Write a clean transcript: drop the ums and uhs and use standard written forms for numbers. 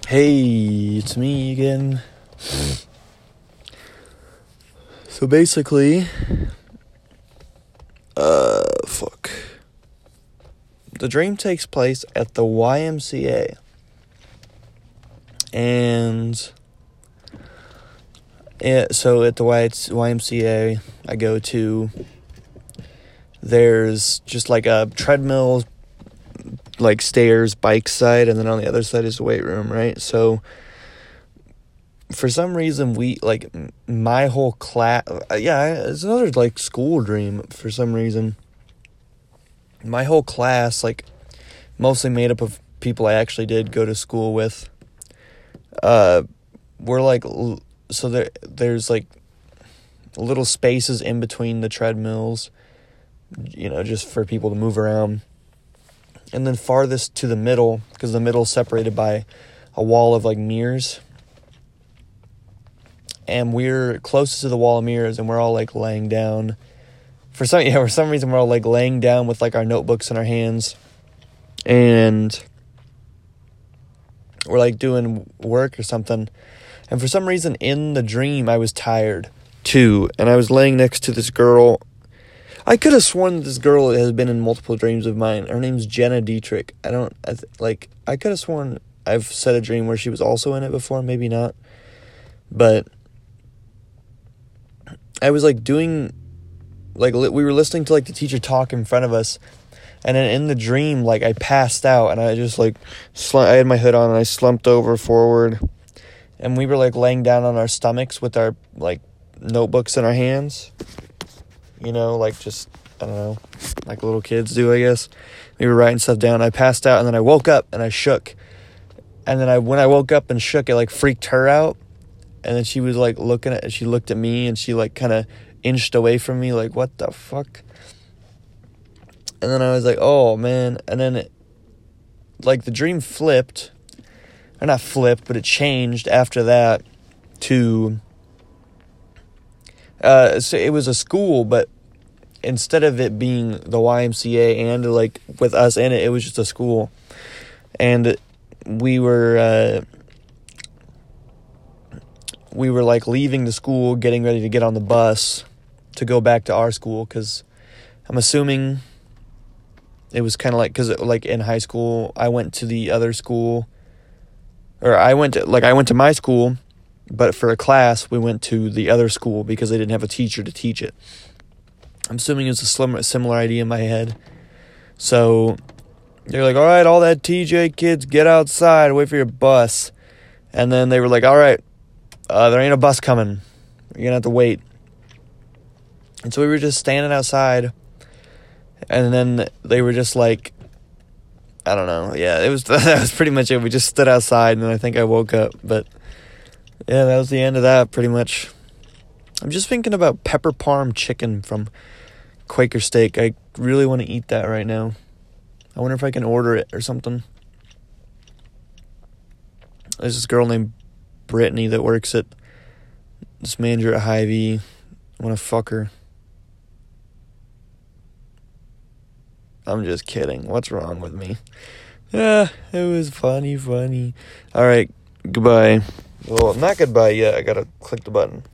Hey, it's me again. So basically, fuck. The dream takes place at the YMCA. And so at the YMCA I go to, there's just like a treadmill, like stairs, bike side, and then on the other side is the weight room, right? So for some reason my whole class, it's another like school dream for some reason. My whole class, like mostly made up of people I actually did go to school with, we're like, so there's like little spaces in between the treadmills, just for people to move around. And then farthest to the middle, because the middle is separated by a wall of like mirrors. And we're closest to the wall of mirrors, and we're all like laying down. For some reason, we're all like laying down with like our notebooks in our hands. And we're like doing work or something. And for some reason in the dream, I was tired too. And I was laying next to this girl. I could have sworn this girl has been in multiple dreams of mine. Her name's Jenna Dietrich. I could have sworn I've said a dream where she was also in it before. Maybe not. But I was like doing, like we were listening to like the teacher talk in front of us. And then in the dream, like I passed out and I just like, I had my hood on and I slumped over forward. And we were like laying down on our stomachs with our like notebooks in our hands. Like just, I don't know, like little kids do, I guess. We were writing stuff down. I passed out, and then I woke up, and I shook. And then when I woke up and shook, it, like, freaked her out. And then she was, like, she looked at me, and she, like, kind of inched away from me, like, what the fuck? And then I was like, oh, man. And then, the dream flipped. Or not flipped, but it changed after that to... so it was a school, but instead of it being the YMCA and like with us in it, it was just a school. And we were like leaving the school, getting ready to get on the bus to go back to our school, because I'm assuming it was kind of like, because like in high school, I went to the other school, or I went to my school. But for a class, we went to the other school because they didn't have a teacher to teach it. I'm assuming it's a similar idea in my head. So they're like, all right, all that TJ kids, get outside, wait for your bus. And then they were like, all right, there ain't a bus coming. You're going to have to wait. And so we were just standing outside. And then they were just like, I don't know. Yeah, that was pretty much it. We just stood outside, and then I think I woke up. But yeah, that was the end of that, pretty much. I'm just thinking about pepper parm chicken from Quaker Steak. I really want to eat that right now. I wonder if I can order it or something. There's this girl named Brittany that works at this manager at Hy-Vee. I want to fuck her. I'm just kidding. What's wrong with me? Yeah, it was funny. All right, goodbye. Well, not goodbye yet. I gotta click the button.